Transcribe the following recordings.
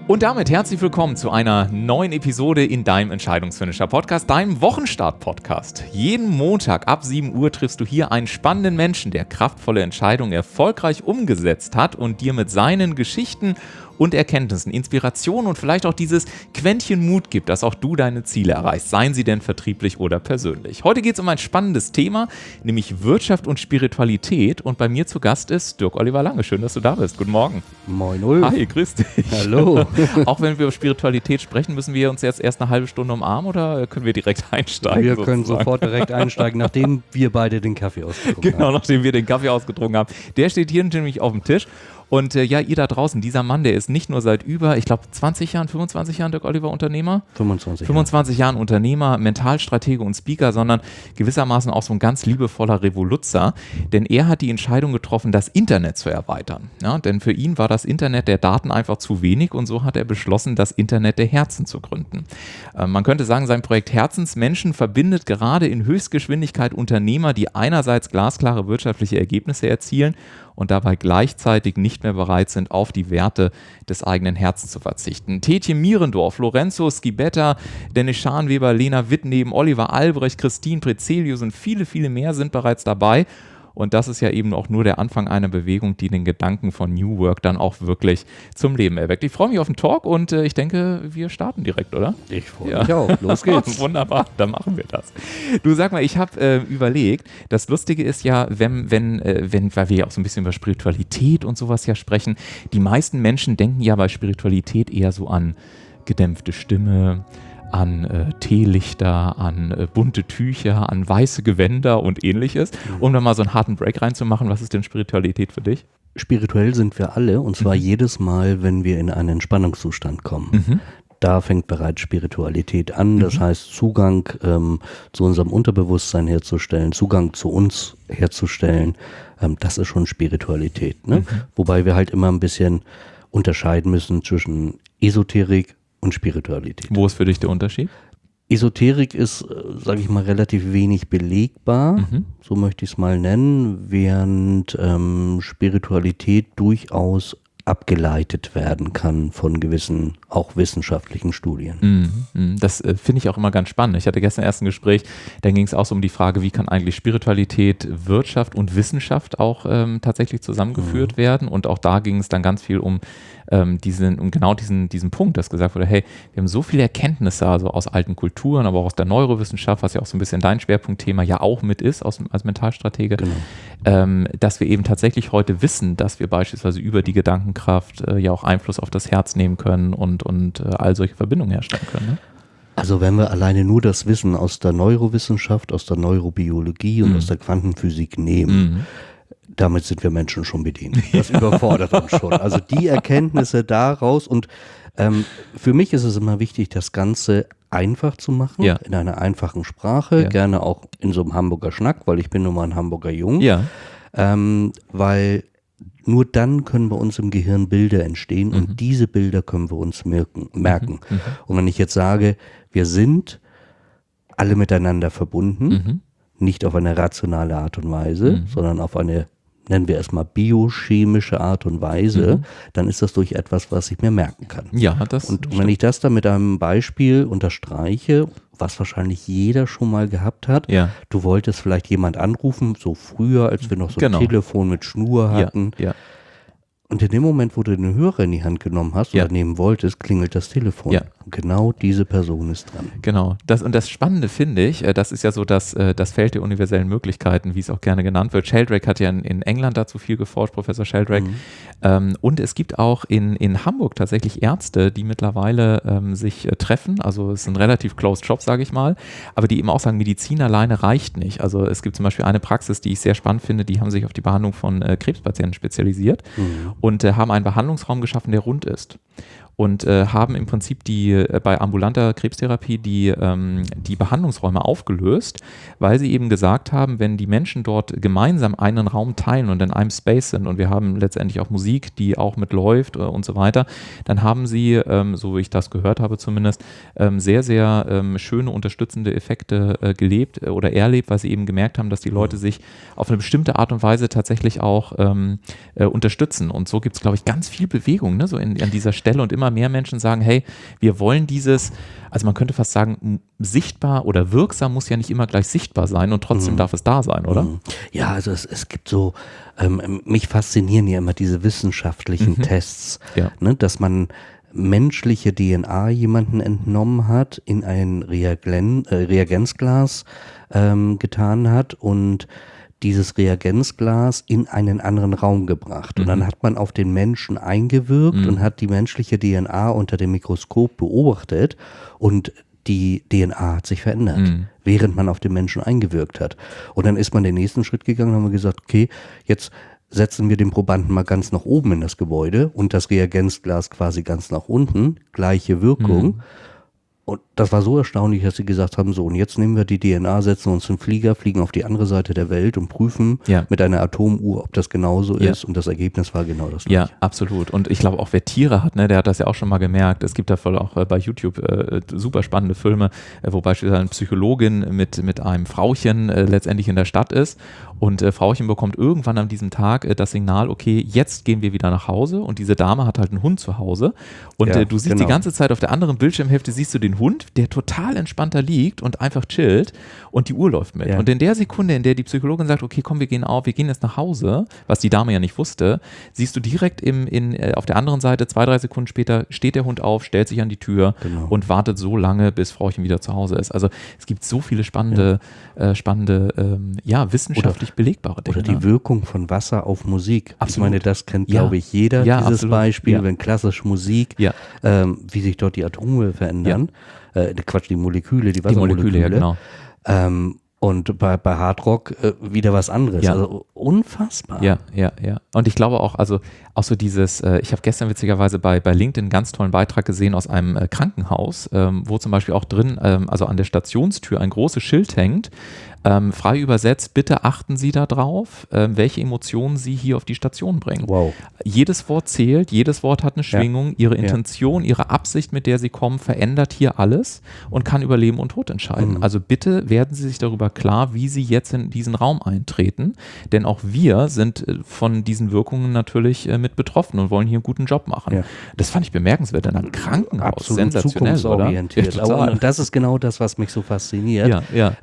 Und damit herzlich willkommen zu einer neuen Episode in deinem Entscheidungsfinisher-Podcast, deinem Wochenstart-Podcast. Jeden Montag ab 7 Uhr triffst du hier einen spannenden Menschen, der kraftvolle Entscheidungen erfolgreich umgesetzt hat und dir mit seinen Geschichten und Erkenntnissen, Inspiration und vielleicht auch dieses Quäntchen Mut gibt, dass auch du deine Ziele erreichst, seien sie denn vertrieblich oder persönlich. Heute geht es um ein spannendes Thema, nämlich Wirtschaft und Spiritualität, und bei mir zu Gast ist Dirk Oliver Lange. Schön, dass du da bist. Guten Morgen. Moin Ulf. Hi, grüß dich. Hallo. Auch wenn wir über Spiritualität sprechen, müssen wir uns jetzt erst eine halbe Stunde umarmen oder können wir direkt einsteigen? Wir können sofort direkt einsteigen, nachdem wir beide den Kaffee ausgetrunken haben. Genau, nachdem wir den Kaffee ausgetrunken haben. Der steht hier nämlich auf dem Tisch. Und ja, ihr da draußen, dieser Mann, der ist nicht nur seit über, ich glaube, 20 Jahren, 25 Jahren, Dirk Oliver, Unternehmer? 25 Jahren Unternehmer, Mentalstratege und Speaker, sondern gewissermaßen auch so ein ganz liebevoller Revoluzer. Denn er hat die Entscheidung getroffen, das Internet zu erweitern. Ja, denn für ihn war das Internet der Daten einfach zu wenig und so hat er beschlossen, das Internet der Herzen zu gründen. Man könnte sagen, sein Projekt Herzensmenschen verbindet gerade in Höchstgeschwindigkeit Unternehmer, die einerseits glasklare wirtschaftliche Ergebnisse erzielen und dabei gleichzeitig nicht mehr bereit sind, auf die Werte des eigenen Herzens zu verzichten. Tetje Mierendorf, Lorenzo Schibetta, Dennis Scharnweber, Lena Wittneben, Oliver Albrecht, Christine Prezelius und viele, viele mehr sind bereits dabei. Und das ist ja eben auch nur der Anfang einer Bewegung, die den Gedanken von New Work dann auch wirklich zum Leben erweckt. Ich freue mich auf den Talk und ich denke, wir starten direkt, oder? Ich freue mich auch. Los geht's. Wunderbar, dann machen wir das. Du, sag mal, ich habe überlegt, das Lustige ist ja, weil wir ja auch so ein bisschen über Spiritualität und sowas ja sprechen, die meisten Menschen denken ja bei Spiritualität eher so an gedämpfte Stimme, an Teelichter, an bunte Tücher, an weiße Gewänder und ähnliches. Um da mal so einen harten Break reinzumachen, was ist denn Spiritualität für dich? Spirituell sind wir alle, und zwar jedes Mal, wenn wir in einen Entspannungszustand kommen. Da fängt bereits Spiritualität an, das heißt Zugang zu unserem Unterbewusstsein herzustellen, Zugang zu uns herzustellen, das ist schon Spiritualität. Ne? Wobei wir halt immer ein bisschen unterscheiden müssen zwischen Esoterik und Spiritualität. Wo ist für dich der Unterschied? Esoterik ist, sage ich mal, relativ wenig belegbar, so möchte ich es mal nennen, während Spiritualität durchaus abgeleitet werden kann von gewissen, auch wissenschaftlichen Studien. Das finde ich auch immer ganz spannend. Ich hatte gestern erst ein Gespräch, da ging es auch so um die Frage, wie kann eigentlich Spiritualität, Wirtschaft und Wissenschaft auch tatsächlich zusammengeführt werden, und auch da ging es dann ganz viel um diesen Punkt, dass gesagt wurde, hey, wir haben so viele Erkenntnisse, also aus alten Kulturen, aber auch aus der Neurowissenschaft, was ja auch so ein bisschen dein Schwerpunktthema ja auch mit ist, als Mentalstratege, dass wir eben tatsächlich heute wissen, dass wir beispielsweise über die Gedankenkraft ja auch Einfluss auf das Herz nehmen können und all solche Verbindungen herstellen können. Ne? Also wenn wir alleine nur das Wissen aus der Neurowissenschaft, aus der Neurobiologie und aus der Quantenphysik nehmen, damit sind wir Menschen schon bedient. Das überfordert uns schon. Also die Erkenntnisse daraus, und für mich ist es immer wichtig, das Ganze einfach zu machen, in einer einfachen Sprache, gerne auch in so einem Hamburger Schnack, weil ich bin nun mal ein Hamburger Jung, weil nur dann können bei uns im Gehirn Bilder entstehen und diese Bilder können wir uns merken. Und wenn ich jetzt sage, wir sind alle miteinander verbunden, nicht auf eine rationale Art und Weise, sondern auf eine, nennen wir es mal, biochemische Art und Weise, dann ist das durch etwas, was ich mir merken kann. Ja, das und wenn ich das dann mit einem Beispiel unterstreiche, was wahrscheinlich jeder schon mal gehabt hat, du wolltest vielleicht jemand anrufen, so früher, als wir noch so ein Telefon mit Schnur hatten. Und in dem Moment, wo du den Hörer in die Hand genommen hast oder nehmen wolltest, klingelt das Telefon. Und genau diese Person ist dran. Genau. Und das Spannende finde ich, das ist ja so das Feld der universellen Möglichkeiten, wie es auch gerne genannt wird. Sheldrake hat ja in England dazu viel geforscht, Professor Sheldrake. Und es gibt auch in Hamburg tatsächlich Ärzte, die mittlerweile sich treffen. Also es ist ein relativ closed shop, sage ich mal. Aber die eben auch sagen, Medizin alleine reicht nicht. Also es gibt zum Beispiel eine Praxis, die ich sehr spannend finde, die haben sich auf die Behandlung von Krebspatienten spezialisiert. Und haben einen Behandlungsraum geschaffen, der rund ist. Und haben im Prinzip bei ambulanter Krebstherapie die Behandlungsräume aufgelöst, weil sie eben gesagt haben, wenn die Menschen dort gemeinsam einen Raum teilen und in einem Space sind und wir haben letztendlich auch Musik, die auch mitläuft und so weiter, dann haben sie, so wie ich das gehört habe zumindest, sehr, sehr schöne unterstützende Effekte gelebt oder erlebt, weil sie eben gemerkt haben, dass die Leute sich auf eine bestimmte Art und Weise tatsächlich auch unterstützen. Und so gibt es, glaube ich, ganz viel Bewegung, ne? So an dieser Stelle und immer mehr Menschen sagen, hey, wir wollen dieses, also man könnte fast sagen, sichtbar oder wirksam muss ja nicht immer gleich sichtbar sein und trotzdem darf es da sein, oder? Ja, also es gibt so, mich faszinieren ja immer diese wissenschaftlichen Tests, ne, dass man menschliche DNA jemanden entnommen hat, in ein Reagenzglas getan hat und dieses Reagenzglas in einen anderen Raum gebracht. Und dann hat man auf den Menschen eingewirkt und hat die menschliche DNA unter dem Mikroskop beobachtet und die DNA hat sich verändert, während man auf den Menschen eingewirkt hat. Und dann ist man den nächsten Schritt gegangen und haben gesagt, okay, jetzt setzen wir den Probanden mal ganz nach oben in das Gebäude und das Reagenzglas quasi ganz nach unten, gleiche Wirkung. Und das war so erstaunlich, dass sie gesagt haben, so und jetzt nehmen wir die DNA, setzen uns in den Flieger, fliegen auf die andere Seite der Welt und prüfen mit einer Atomuhr, ob das genauso ist und das Ergebnis war genau das gleiche. Ja, absolut. Und ich glaube auch, wer Tiere hat, ne, der hat das ja auch schon mal gemerkt. Es gibt da voll auch bei YouTube super spannende Filme, wo beispielsweise eine Psychologin mit einem Frauchen letztendlich in der Stadt ist und Frauchen bekommt irgendwann an diesem Tag das Signal, okay, jetzt gehen wir wieder nach Hause und diese Dame hat halt einen Hund zu Hause und du siehst die ganze Zeit auf der anderen Bildschirmhälfte siehst du den Hund, der total entspannt da liegt und einfach chillt und die Uhr läuft mit. Ja. Und in der Sekunde, in der die Psychologin sagt, okay, komm, wir gehen jetzt nach Hause, was die Dame ja nicht wusste, siehst du direkt auf der anderen Seite, 2-3 Sekunden später, steht der Hund auf, stellt sich an die Tür und wartet so lange, bis Frauchen wieder zu Hause ist. Also es gibt so viele spannende wissenschaftlich belegbare Dinge. Oder die Wirkung von Wasser auf Musik. Absolut. Ich meine, das kennt, glaube ich, jeder, dieses absolut. Beispiel, wenn klassische Musik, wie sich dort die Atome verändern. Die Moleküle, die Wassermoleküle. Ja, genau. Und bei Hardrock wieder was anderes. Also unfassbar. Ja. Und ich glaube auch, also auch so dieses, ich habe gestern witzigerweise bei LinkedIn einen ganz tollen Beitrag gesehen aus einem Krankenhaus, wo zum Beispiel auch drin, also an der Stationstür ein großes Schild hängt, frei übersetzt, bitte achten Sie darauf, welche Emotionen Sie hier auf die Station bringen. Wow. Jedes Wort zählt, jedes Wort hat eine Schwingung, Ihre Intention, Ihre Absicht, mit der Sie kommen, verändert hier alles und kann über Leben und Tod entscheiden. Also bitte werden Sie sich darüber klar, wie Sie jetzt in diesen Raum eintreten, denn auch wir sind von diesen Wirkungen natürlich mit betroffen und wollen hier einen guten Job machen. Ja. Das fand ich bemerkenswert in einem Krankenhaus. Absolut zukunftsorientiert. Oder? Und das ist genau das, was mich so fasziniert.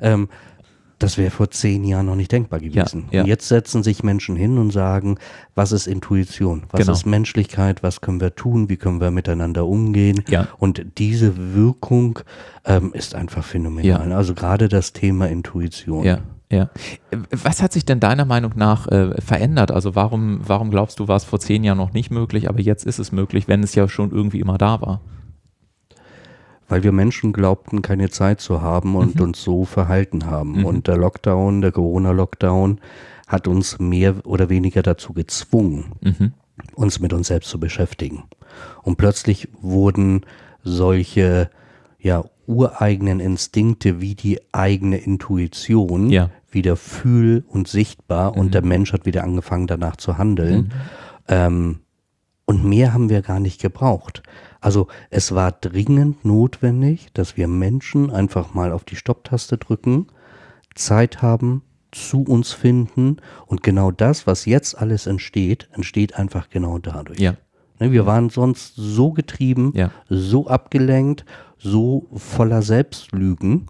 Das wäre vor 10 Jahren noch nicht denkbar gewesen. Und jetzt setzen sich Menschen hin und sagen, was ist Intuition? Was ist Menschlichkeit? Was können wir tun? Wie können wir miteinander umgehen? Und diese Wirkung ist einfach phänomenal. Also gerade das Thema Intuition. Ja. Was hat sich denn deiner Meinung nach verändert? Also warum glaubst du, war es vor 10 Jahren noch nicht möglich, aber jetzt ist es möglich, wenn es ja schon irgendwie immer da war? Weil wir Menschen glaubten, keine Zeit zu haben und uns so verhalten haben. Und der Corona-Lockdown hat uns mehr oder weniger dazu gezwungen, uns mit uns selbst zu beschäftigen. Und plötzlich wurden solche ureigenen Instinkte wie die eigene Intuition wieder fühl- und sichtbar und der Mensch hat wieder angefangen, danach zu handeln. Und mehr haben wir gar nicht gebraucht. Also es war dringend notwendig, dass wir Menschen einfach mal auf die Stopptaste drücken, Zeit haben, zu uns finden und genau das, was jetzt alles entsteht einfach genau dadurch. Wir waren sonst so getrieben, so abgelenkt, so voller Selbstlügen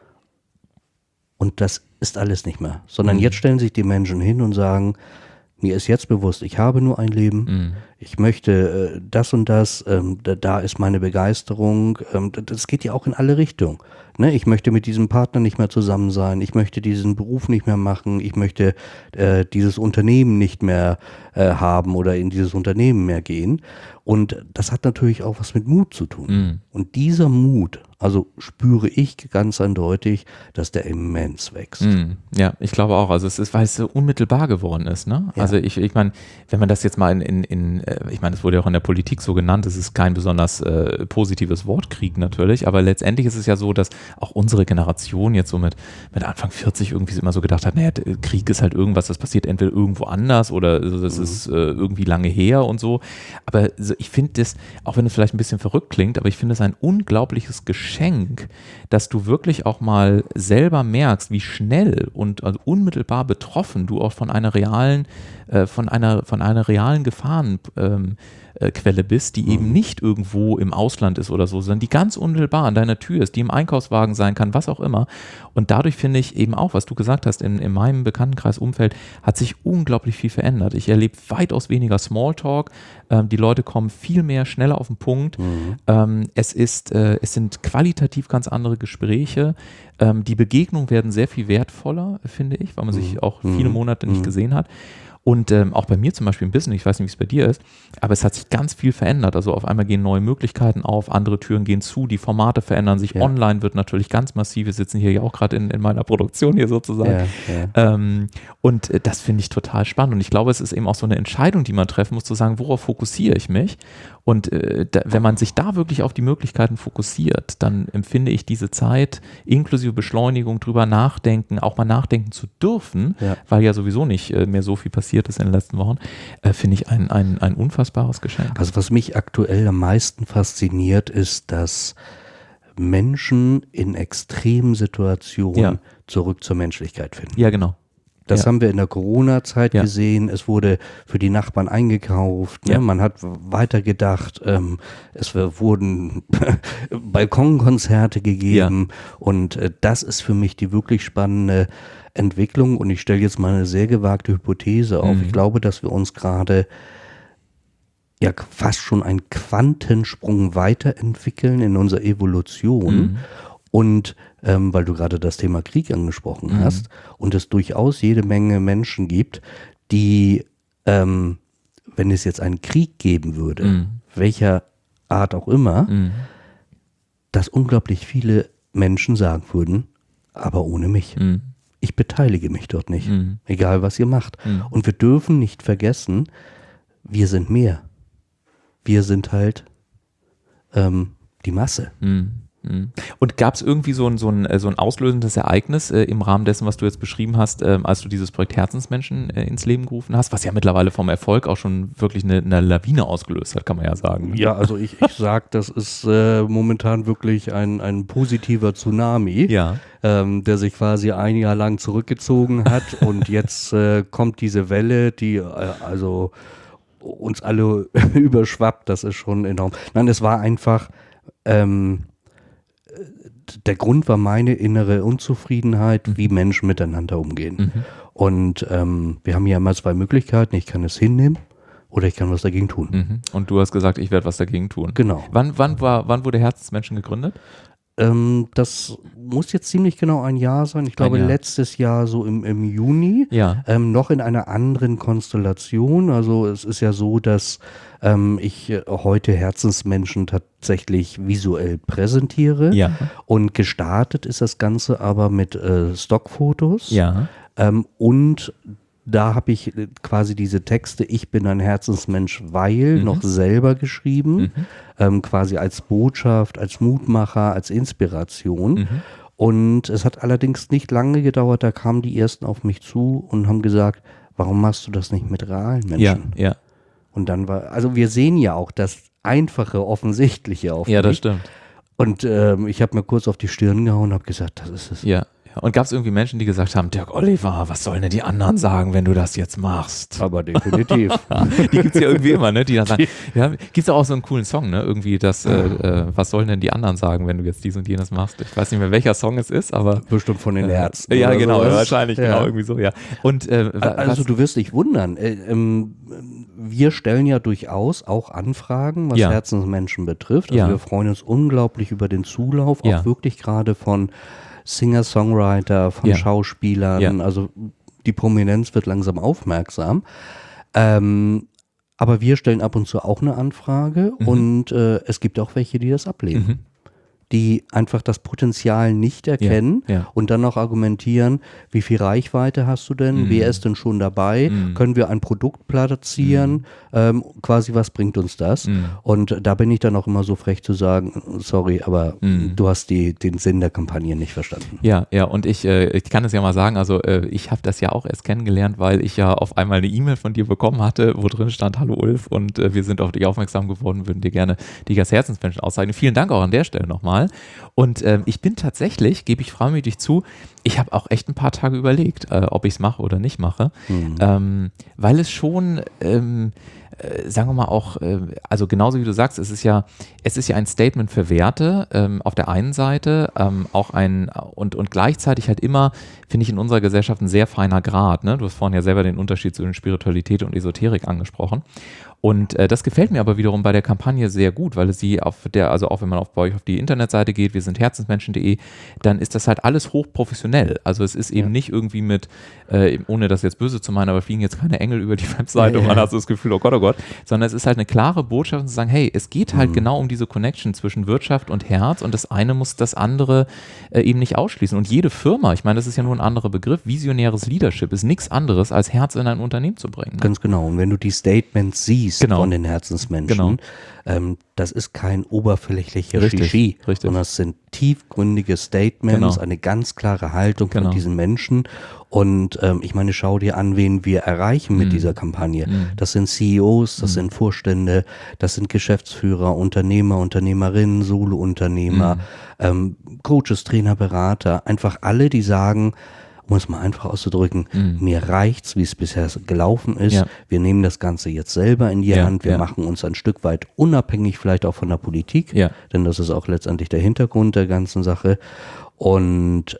und das ist alles nicht mehr. Sondern jetzt stellen sich die Menschen hin und sagen, mir ist jetzt bewusst, ich habe nur ein Leben, ich möchte das und das, da ist meine Begeisterung, das geht ja auch in alle Richtungen. Ne? Ich möchte mit diesem Partner nicht mehr zusammen sein, ich möchte diesen Beruf nicht mehr machen, ich möchte dieses Unternehmen nicht mehr haben oder in dieses Unternehmen mehr gehen. Und das hat natürlich auch was mit Mut zu tun. Und dieser Mut, also spüre ich ganz eindeutig, dass der immens wächst. Ja, ich glaube auch. Also es ist, weil es so unmittelbar geworden ist. Ne? Ja. Also ich meine, wenn man das jetzt mal ich meine, es wurde ja auch in der Politik so genannt, es ist kein besonders positives Wort, Krieg natürlich, aber letztendlich ist es ja so, dass auch unsere Generation jetzt so mit Anfang 40 irgendwie immer so gedacht hat, naja, Krieg ist halt irgendwas, das passiert entweder irgendwo anders oder das ist irgendwie lange her und so. Aber ich finde das, auch wenn es vielleicht ein bisschen verrückt klingt, aber ich finde es ein unglaubliches Geschenk, dass du wirklich auch mal selber merkst, wie schnell und also unmittelbar betroffen du auch von einer realen Gefahrenquelle Quelle bist, die eben nicht irgendwo im Ausland ist oder so, sondern die ganz unmittelbar an deiner Tür ist, die im Einkaufswagen sein kann, was auch immer. Und dadurch finde ich eben auch, was du gesagt hast, in meinem Bekanntenkreis-Umfeld hat sich unglaublich viel verändert. Ich erlebe weitaus weniger Smalltalk, die Leute kommen viel mehr schneller auf den Punkt. Es sind qualitativ ganz andere Gespräche. Die Begegnungen werden sehr viel wertvoller, finde ich, weil man sich auch viele Monate nicht gesehen hat. Und auch bei mir zum Beispiel im Business, ich weiß nicht, wie es bei dir ist, aber es hat sich ganz viel verändert. Also auf einmal gehen neue Möglichkeiten auf, andere Türen gehen zu, die Formate verändern sich. Ja. Online wird natürlich ganz massiv. Wir sitzen hier ja auch gerade in meiner Produktion hier sozusagen. Ja. Und das finde ich total spannend. Und ich glaube, es ist eben auch so eine Entscheidung, die man treffen muss, zu sagen, worauf fokussiere ich mich? Und wenn man sich da wirklich auf die Möglichkeiten fokussiert, dann empfinde ich diese Zeit inklusive Beschleunigung, drüber nachdenken, auch mal nachdenken zu dürfen, weil ja sowieso nicht mehr so viel passiert ist in den letzten Wochen, finde ich ein unfassbares Geschenk. Also was mich aktuell am meisten fasziniert, ist, dass Menschen in extremen Situationen zurück zur Menschlichkeit finden. Ja, genau. Das haben wir in der Corona-Zeit gesehen. Es wurde für die Nachbarn eingekauft. Ne? Man hat weitergedacht. Es wurden Balkonkonzerte gegeben. Und das ist für mich die wirklich spannende Entwicklung. Und ich stelle jetzt mal eine sehr gewagte Hypothese auf. Ich glaube, dass wir uns gerade fast schon einen Quantensprung weiterentwickeln in unserer Evolution. Und weil du gerade das Thema Krieg angesprochen hast und es durchaus jede Menge Menschen gibt, die, wenn es jetzt einen Krieg geben würde, welcher Art auch immer, dass unglaublich viele Menschen sagen würden, aber ohne mich. Ich beteilige mich dort nicht, egal was ihr macht. Und wir dürfen nicht vergessen, wir sind mehr. Wir sind halt die Masse. Und gab es irgendwie so ein auslösendes Ereignis im Rahmen dessen, was du jetzt beschrieben hast, als du dieses Projekt Herzensmenschen ins Leben gerufen hast, was ja mittlerweile vom Erfolg auch schon wirklich eine Lawine ausgelöst hat, kann man ja sagen. Ja, also ich sag, das ist momentan wirklich ein positiver Tsunami, der sich quasi ein Jahr lang zurückgezogen hat und jetzt kommt diese Welle, die also uns alle überschwappt, das ist schon enorm. Nein, es war einfach der Grund war meine innere Unzufriedenheit, wie Menschen miteinander umgehen. Und wir haben ja immer zwei Möglichkeiten. Ich kann es hinnehmen oder ich kann was dagegen tun. Und du hast gesagt, ich werde was dagegen tun. Genau. Wann wurde Herzensmenschen gegründet? Das muss jetzt ziemlich genau ein Jahr sein. Ich glaube, letztes Jahr so im Juni. Noch in einer anderen Konstellation. Also es ist ja so, dass ich heute Herzensmenschen tatsächlich visuell präsentiere. Und gestartet ist das Ganze aber mit Stockfotos. Und da habe ich quasi diese Texte, ich bin ein Herzensmensch, weil noch selber geschrieben, quasi als Botschaft, als Mutmacher, als Inspiration. Und es hat allerdings nicht lange gedauert, da kamen die Ersten auf mich zu und haben gesagt, warum machst du das nicht mit realen Menschen? Und dann also wir sehen ja auch das Einfache, Offensichtliche auf mich. Ja, das stimmt. Und ich habe mir kurz auf die Stirn gehauen und habe gesagt, das ist es. Und gab es irgendwie Menschen, die gesagt haben, Dirk Oliver, was sollen denn die anderen sagen, wenn du das jetzt machst? Aber definitiv. Die gibt es ja irgendwie immer, ne? Die dann sagen, gibt es auch so einen coolen Song, ne? Irgendwie das, was sollen denn die anderen sagen, wenn du jetzt dies und jenes machst? Ich weiß nicht mehr, welcher Song es ist, aber bestimmt von den Ärzten. Ja, genau, wahrscheinlich, genau, irgendwie so, Und also du wirst dich wundern. Wir stellen ja durchaus auch Anfragen, was Herzensmenschen betrifft. Also wir freuen uns unglaublich über den Zulauf, auch wirklich gerade von Singer-Songwriter, von Schauspielern, also die Prominenz wird langsam aufmerksam. Aber wir stellen ab und zu auch eine Anfrage und es gibt auch welche, die das ablehnen. Die einfach das Potenzial nicht erkennen und dann noch argumentieren, wie viel Reichweite hast du denn, wer ist denn schon dabei, können wir ein Produkt platzieren, quasi was bringt uns das? Und da bin ich dann auch immer so frech zu sagen, sorry, aber du hast den Sinn der Kampagne nicht verstanden. Und ich kann es ja mal sagen, also ich habe das ja auch erst kennengelernt, weil ich ja auf einmal eine E-Mail von dir bekommen hatte, wo drin stand, hallo Ulf, und wir sind auf dich aufmerksam geworden, würden dir gerne die als Herzensmenschen auszeichnen. Vielen Dank auch an der Stelle nochmal. Und ich bin tatsächlich, gebe ich freimütig zu, ich habe auch echt ein paar Tage überlegt, ob ich es mache oder nicht mache, weil es schon sagen wir mal auch, also genauso wie du sagst, es ist ja ein Statement für Werte auf der einen Seite, auch und gleichzeitig halt immer, finde ich, in unserer Gesellschaft ein sehr feiner Grad. Ne? Du hast vorhin ja selber den Unterschied zwischen Spiritualität und Esoterik angesprochen. Und das gefällt mir aber wiederum bei der Kampagne sehr gut, weil sie also auch wenn man bei euch auf die Internetseite geht, wir sind herzensmenschen.de, dann ist das halt alles hochprofessionell. Also es ist eben nicht irgendwie mit, ohne das jetzt böse zu meinen, aber fliegen jetzt keine Engel über die Webseite und man hat so das Gefühl, oh Gott, sondern es ist halt eine klare Botschaft zu sagen, hey, es geht halt genau um diese Connection zwischen Wirtschaft und Herz und das eine muss das andere eben nicht ausschließen. Und jede Firma, ich meine, das ist ja nur ein anderer Begriff, visionäres Leadership ist nichts anderes, als Herz in ein Unternehmen zu bringen. Ne? Ganz genau. Und wenn du die Statements siehst, von den Herzensmenschen. Das ist kein oberflächlicher Shishi, sondern das sind tiefgründige Statements, eine ganz klare Haltung von diesen Menschen. Und ich meine, schau dir an, wen wir erreichen mit dieser Kampagne. Das sind CEOs, das sind Vorstände, das sind Geschäftsführer, Unternehmer, Unternehmerinnen, Solo-Unternehmer, Coaches, Trainer, Berater, einfach alle, die sagen, um es mal einfach auszudrücken, mir reicht's, wie es bisher gelaufen ist. Ja. Wir nehmen das Ganze jetzt selber in die Hand. Wir machen uns ein Stück weit unabhängig vielleicht auch von der Politik, denn das ist auch letztendlich der Hintergrund der ganzen Sache. Und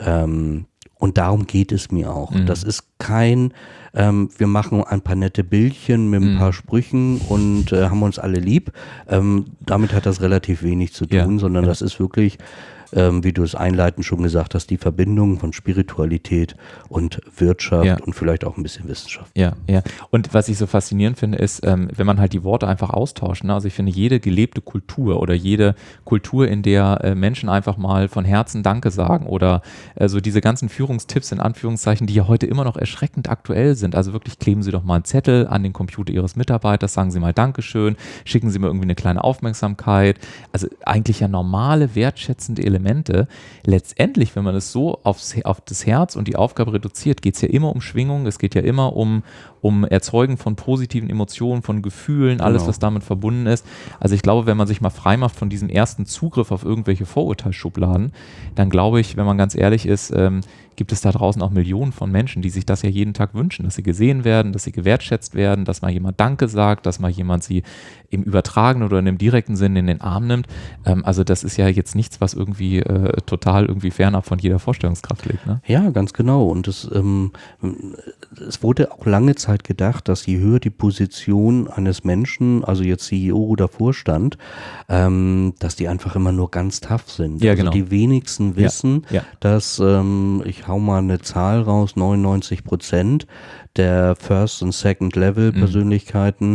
darum geht es mir auch. Das ist kein, wir machen ein paar nette Bildchen mit ein paar Sprüchen und haben uns alle lieb. Damit hat das relativ wenig zu tun, sondern das ist wirklich, wie du es einleitend schon gesagt hast, die Verbindung von Spiritualität und Wirtschaft und vielleicht auch ein bisschen Wissenschaft. Ja. Und was ich so faszinierend finde, ist, wenn man halt die Worte einfach austauscht. Ne? Also ich finde, jede gelebte Kultur oder jede Kultur, in der Menschen einfach mal von Herzen Danke sagen oder so diese ganzen Führungstipps in Anführungszeichen, die ja heute immer noch erschreckend aktuell sind. Also wirklich kleben Sie doch mal einen Zettel an den Computer Ihres Mitarbeiters, sagen Sie mal Dankeschön, schicken Sie mir irgendwie eine kleine Aufmerksamkeit. Also eigentlich ja normale, wertschätzende Elemente. Letztendlich, wenn man es so auf das Herz und die Aufgabe reduziert, geht es ja immer um Schwingung, es geht ja immer um Erzeugen von positiven Emotionen, von Gefühlen, alles, was damit verbunden ist. Also ich glaube, wenn man sich mal frei macht von diesem ersten Zugriff auf irgendwelche Vorurteilsschubladen, dann glaube ich, wenn man ganz ehrlich ist, gibt es da draußen auch Millionen von Menschen, die sich das ja jeden Tag wünschen, dass sie gesehen werden, dass sie gewertschätzt werden, dass mal jemand Danke sagt, dass mal jemand sie im übertragenen oder in dem direkten Sinn in den Arm nimmt. Also das ist ja jetzt nichts, was irgendwie total irgendwie fernab von jeder Vorstellungskraft liegt. Ne? Ja, ganz genau. Und es wurde auch lange Zeit gedacht, dass je höher die Position eines Menschen, also jetzt CEO oder Vorstand, dass die einfach immer nur ganz tough sind. Ja, also die wenigsten wissen, dass, ich hau mal eine Zahl raus, 99% der First- und Second-Level-Persönlichkeiten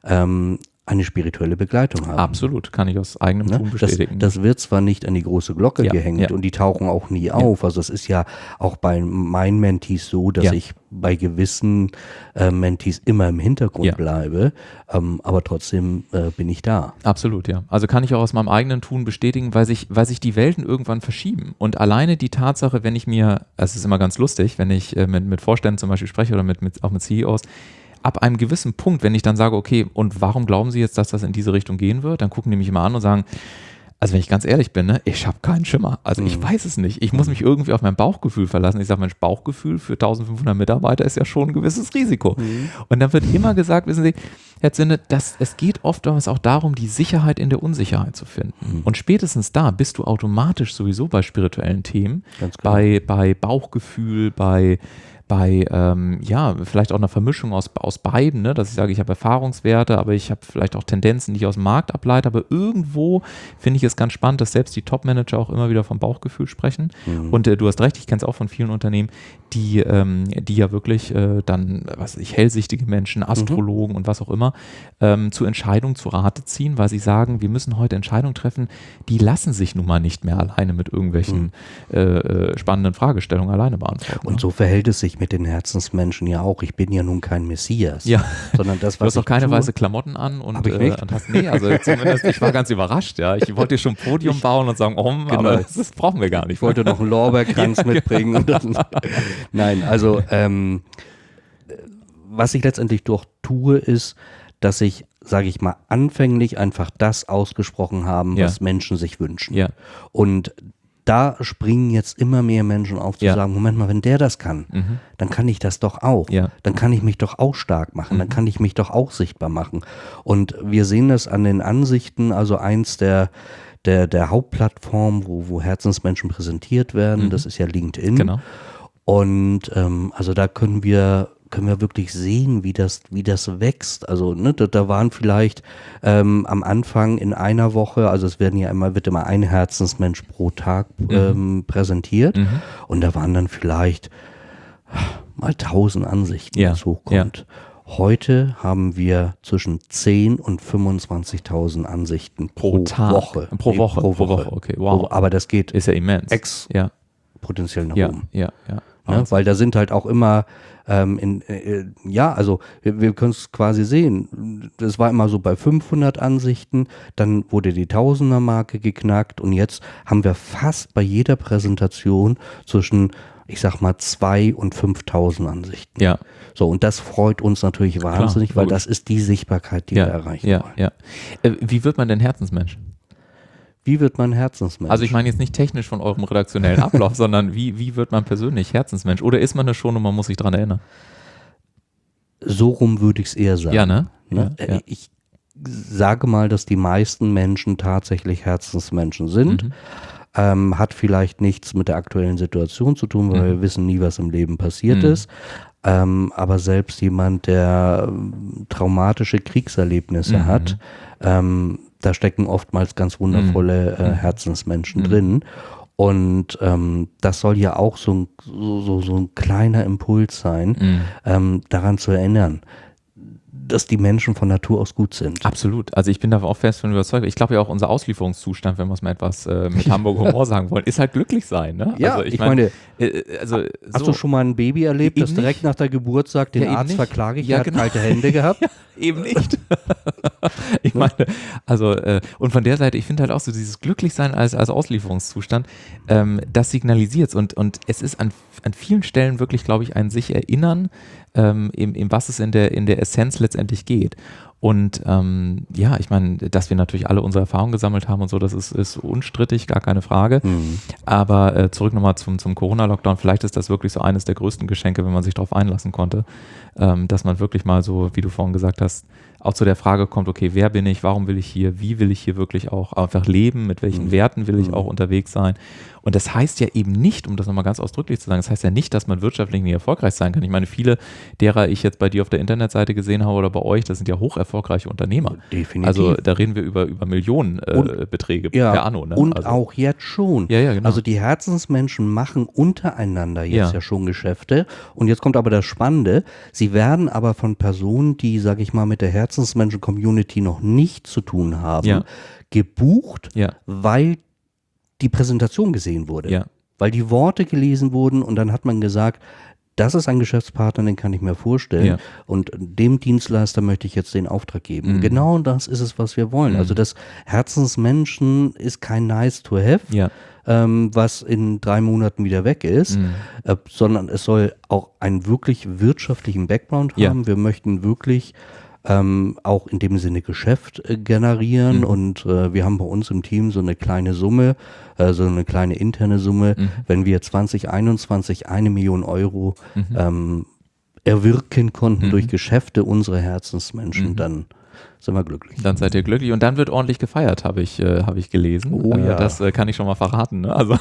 eine spirituelle Begleitung haben. Absolut, kann ich aus eigenem Tun bestätigen. Das wird zwar nicht an die große Glocke gehängt und die tauchen auch nie auf. Also es ist ja auch bei meinen Mentees so, dass ich bei gewissen Mentees immer im Hintergrund bleibe, aber trotzdem bin ich da. Absolut, ja. Also kann ich auch aus meinem eigenen Tun bestätigen, weil sich die Welten irgendwann verschieben. Und alleine die Tatsache, wenn ich mir, es ist immer ganz lustig, wenn ich mit Vorständen zum Beispiel spreche oder auch mit CEOs, ab einem gewissen Punkt, wenn ich dann sage, okay, und warum glauben Sie jetzt, dass das in diese Richtung gehen wird? Dann gucken die mich immer an und sagen, also wenn ich ganz ehrlich bin, ne, ich habe keinen Schimmer. Also ich weiß es nicht. Ich muss mich irgendwie auf mein Bauchgefühl verlassen. Ich sage, Mensch, Bauchgefühl für 1500 Mitarbeiter ist ja schon ein gewisses Risiko. Und dann wird immer gesagt, wissen Sie, Herr Zinde, es geht oftmals auch darum, die Sicherheit in der Unsicherheit zu finden. Und spätestens da bist du automatisch sowieso bei spirituellen Themen, bei Bauchgefühl, bei vielleicht auch einer Vermischung aus beiden, ne? Dass ich sage, ich habe Erfahrungswerte, aber ich habe vielleicht auch Tendenzen, die ich aus dem Markt ableite, aber irgendwo finde ich es ganz spannend, dass selbst die Top-Manager auch immer wieder vom Bauchgefühl sprechen und du hast recht, ich kenne es auch von vielen Unternehmen, die ja wirklich dann, hellsichtige Menschen, Astrologen und was auch immer, zu Entscheidungen zu Rate ziehen, weil sie sagen, wir müssen heute Entscheidungen treffen, die lassen sich nun mal nicht mehr alleine mit irgendwelchen spannenden Fragestellungen alleine beantworten. Und so verhält es sich mit den Herzensmenschen ja auch. Ich bin ja nun kein Messias. Ja. Sondern das, was du hast auch keine weiße Klamotten an und hast, also zumindest, ich war ganz überrascht, ja. Ich wollte dir schon ein Podium bauen und sagen, aber das brauchen wir gar nicht. Ich wollte noch einen Lorbeerkranz mitbringen. Und dann, nein, also was ich letztendlich doch tue, ist, dass ich, sage ich mal, anfänglich einfach das ausgesprochen haben, was Menschen sich wünschen. Ja. Und da springen jetzt immer mehr Menschen auf zu sagen, Moment mal, wenn der das kann, dann kann ich das doch auch. Ja. Dann kann ich mich doch auch stark machen, dann kann ich mich doch auch sichtbar machen. Und wir sehen das an den Ansichten, also eins der Hauptplattformen, wo Herzensmenschen präsentiert werden, das ist ja LinkedIn. Genau. Und also da können wir wirklich sehen, wie das wächst. Also da waren vielleicht am Anfang in einer Woche, also es wird immer ein Herzensmensch pro Tag präsentiert und da waren dann vielleicht mal 1000 Ansichten, die es hochkommt. Ja. Heute haben wir zwischen 10.000 und 25.000 Ansichten pro Woche. Pro Woche, okay, wow. Aber das geht ist ja immens. Potenziell nach oben. Ja. Ne? Weil da sind halt auch immer, also wir können es quasi sehen, das war immer so bei 500 Ansichten, dann wurde die Tausender-Marke geknackt und jetzt haben wir fast bei jeder Präsentation zwischen, ich sag mal, 2.000 und 5.000 Ansichten. Ja. So, und das freut uns natürlich wahnsinnig, klar, weil das ist die Sichtbarkeit, die wir erreichen wollen. Ja. Wie wird man denn Herzensmensch? Wie wird man Herzensmensch? Also ich meine jetzt nicht technisch von eurem redaktionellen Ablauf, sondern wie wird man persönlich Herzensmensch? Oder ist man das schon und man muss sich dran erinnern? So rum würde ich es eher sagen. Ja, ne? Ja. Ich sage mal, dass die meisten Menschen tatsächlich Herzensmenschen sind. Hat vielleicht nichts mit der aktuellen Situation zu tun, weil wir wissen nie, was im Leben passiert ist. Aber selbst jemand, der traumatische Kriegserlebnisse hat, da stecken oftmals ganz wundervolle Herzensmenschen drin. Und das soll ja auch so ein kleiner Impuls sein, daran zu erinnern, dass die Menschen von Natur aus gut sind. Absolut. Also ich bin da auch fest von überzeugt. Ich glaube ja auch unser Auslieferungszustand, wenn wir es mal etwas mit Hamburger Humor sagen wollen, ist halt glücklich sein. Ne? Ja, also ich meine, hast du schon mal ein Baby erlebt, das direkt nach der Geburt sagt, den Arzt verklage ich, hat kalte Hände gehabt? Ja, eben nicht. Ich meine, also und von der Seite, ich finde halt auch so dieses Glücklichsein als Auslieferungszustand, das signalisiert es und es ist an vielen Stellen wirklich, glaube ich, ein sich erinnern, in was es in der Essenz letztendlich geht. Und ich meine, dass wir natürlich alle unsere Erfahrungen gesammelt haben und so, das ist unstrittig, gar keine Frage. Aber zurück nochmal zum Corona-Lockdown, vielleicht ist das wirklich so eines der größten Geschenke, wenn man sich darauf einlassen konnte, dass man wirklich mal so, wie du vorhin gesagt hast, auch zu der Frage kommt, okay, wer bin ich, warum will ich hier, wie will ich hier wirklich auch einfach leben, mit welchen Werten will ich auch unterwegs sein. Und das heißt ja eben nicht, um das nochmal ganz ausdrücklich zu sagen, das heißt ja nicht, dass man wirtschaftlich nicht erfolgreich sein kann. Ich meine, viele derer ich jetzt bei dir auf der Internetseite gesehen habe oder bei euch, das sind ja hoch erfolgreiche Unternehmer. Definitiv. Also da reden wir über Millionenbeträge per Anno. Ne? Und also, auch jetzt schon. Ja, genau. Also die Herzensmenschen machen untereinander jetzt ja schon Geschäfte. Und jetzt kommt aber das Spannende, sie werden aber von Personen, die, sage ich mal, mit der Herzensmenschen-Community noch nicht zu tun haben, gebucht, weil die Präsentation gesehen wurde, weil die Worte gelesen wurden und dann hat man gesagt, das ist ein Geschäftspartner, den kann ich mir vorstellen und dem Dienstleister möchte ich jetzt den Auftrag geben. Genau das ist es, was wir wollen. Also das Herzensmenschen ist kein nice to have, was in 3 Monaten wieder weg ist, sondern es soll auch einen wirklich wirtschaftlichen Background haben. Wir möchten wirklich auch in dem Sinne Geschäft generieren und wir haben bei uns im Team so eine kleine Summe, so eine kleine interne Summe. Wenn wir 2021 1 Million Euro erwirken konnten durch Geschäfte unserer Herzensmenschen, dann sind wir glücklich. Dann seid ihr glücklich und dann wird ordentlich gefeiert, habe ich gelesen. Oh ja. Das kann ich schon mal verraten. Ne? Also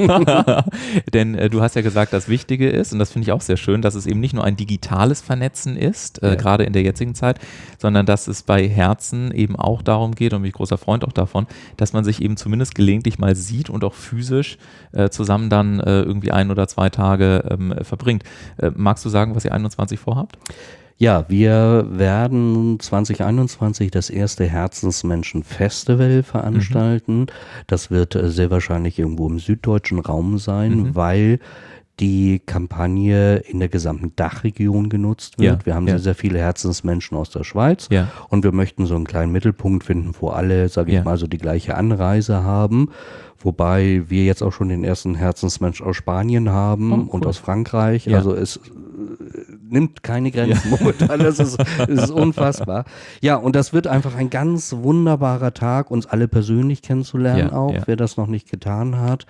denn du hast ja gesagt, das Wichtige ist, und das finde ich auch sehr schön, dass es eben nicht nur ein digitales Vernetzen ist, gerade in der jetzigen Zeit, sondern dass es bei Herzen eben auch darum geht, und bin ich großer Freund auch davon, dass man sich eben zumindest gelegentlich mal sieht und auch physisch zusammen dann irgendwie 1 oder 2 Tage verbringt. Magst du sagen, was ihr 21 vorhabt? Ja, wir werden 2021 das erste Herzensmenschen-Festival veranstalten. Das wird sehr wahrscheinlich irgendwo im süddeutschen Raum sein, weil die Kampagne in der gesamten Dachregion genutzt wird. Wir haben sehr, sehr viele Herzensmenschen aus der Schweiz und wir möchten so einen kleinen Mittelpunkt finden, wo alle, sage ich mal, so die gleiche Anreise haben. Wobei wir jetzt auch schon den ersten Herzensmensch aus Spanien haben und aus Frankreich. Also es nimmt keine Grenzen momentan. Das ist unfassbar. Ja, und das wird einfach ein ganz wunderbarer Tag, uns alle persönlich kennenzulernen auch, wer das noch nicht getan hat.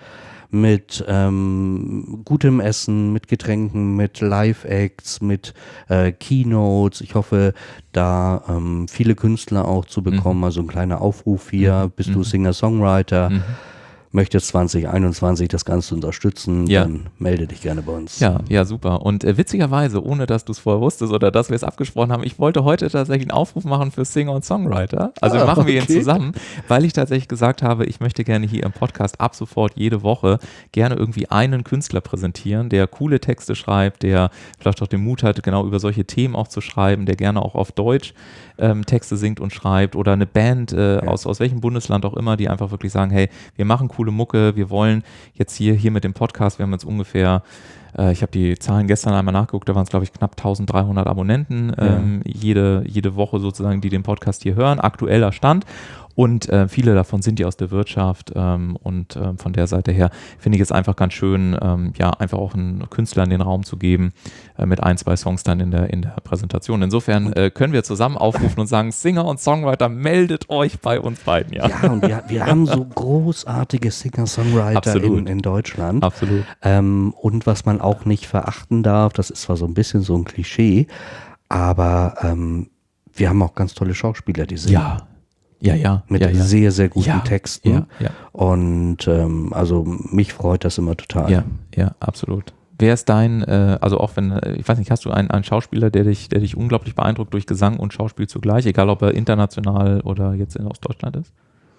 mit gutem Essen, mit Getränken, mit Live-Acts, mit Keynotes. Ich hoffe, da viele Künstler auch zu bekommen. Also ein kleiner Aufruf hier, bist du Singer-Songwriter, möchtest 2021 das Ganze unterstützen, dann melde dich gerne bei uns. Ja, super. Und witzigerweise, ohne dass du es vorher wusstest oder dass wir es abgesprochen haben, ich wollte heute tatsächlich einen Aufruf machen für Singer und Songwriter. Also machen wir ihn zusammen, weil ich tatsächlich gesagt habe, ich möchte gerne hier im Podcast ab sofort jede Woche gerne irgendwie einen Künstler präsentieren, der coole Texte schreibt, der vielleicht auch den Mut hat, genau über solche Themen auch zu schreiben, der gerne auch auf Deutsch Texte singt und schreibt, oder eine Band aus welchem Bundesland auch immer, die einfach wirklich sagen, hey, wir machen coole Mucke, wir wollen jetzt hier mit dem Podcast, wir haben jetzt ungefähr, ich habe die Zahlen gestern einmal nachgeguckt, da waren es glaube ich knapp 1300 Abonnenten jede Woche sozusagen, die den Podcast hier hören, aktueller Stand. Und viele davon sind ja aus der Wirtschaft und von der Seite her finde ich es einfach ganz schön, einfach auch einen Künstler in den Raum zu geben mit 1-2 Songs dann in der Präsentation. Insofern können wir zusammen aufrufen und sagen, Singer und Songwriter, meldet euch bei uns beiden. Ja, und wir haben so großartige Singer-Songwriter in Deutschland. Absolut. Und was man auch nicht verachten darf, das ist zwar so ein bisschen so ein Klischee, aber wir haben auch ganz tolle Schauspieler, die singen. Ja. Mit sehr, sehr guten Texten. Ja. Und also mich freut das immer total. Ja, absolut. Wer ist dein, also auch wenn, ich weiß nicht, hast du einen Schauspieler, der dich unglaublich beeindruckt durch Gesang und Schauspiel zugleich, egal ob er international oder jetzt aus Deutschland ist?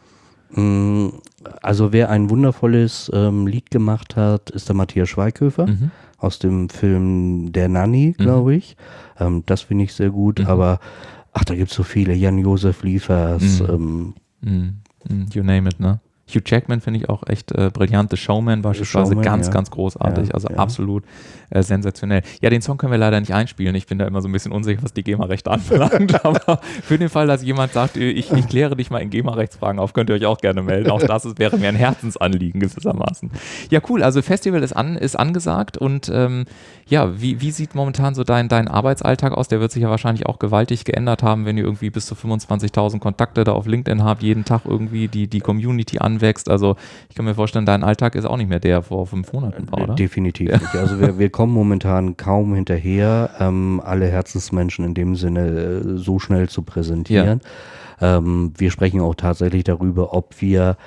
Also wer ein wundervolles Lied gemacht hat, ist der Matthias Schweighöfer aus dem Film Der Nanny, glaube ich. Das finde ich sehr gut, aber da gibt es so viele. Jan-Josef Liefers. You name it, ne? Hugh Jackman finde ich auch echt brillant. The Showman beispielsweise, ganz großartig. Absolut sensationell. Ja, den Song können wir leider nicht einspielen. Ich bin da immer so ein bisschen unsicher, was die GEMA-Rechte anbelangt. Aber für den Fall, dass jemand sagt, ich kläre dich mal in GEMA-Rechtsfragen auf, könnt ihr euch auch gerne melden. Auch das wäre mir ein Herzensanliegen gewissermaßen. Ja, cool. Also Festival ist angesagt. Und wie sieht momentan so dein Arbeitsalltag aus? Der wird sich ja wahrscheinlich auch gewaltig geändert haben, wenn ihr irgendwie bis zu 25.000 Kontakte da auf LinkedIn habt, jeden Tag irgendwie die Community anwächst. Also ich kann mir vorstellen, dein Alltag ist auch nicht mehr der vor 5 Monaten war, oder? Definitiv nicht. Also wir kommen momentan kaum hinterher, alle Herzensmenschen in dem Sinne so schnell zu präsentieren. Wir sprechen auch tatsächlich darüber, ob wir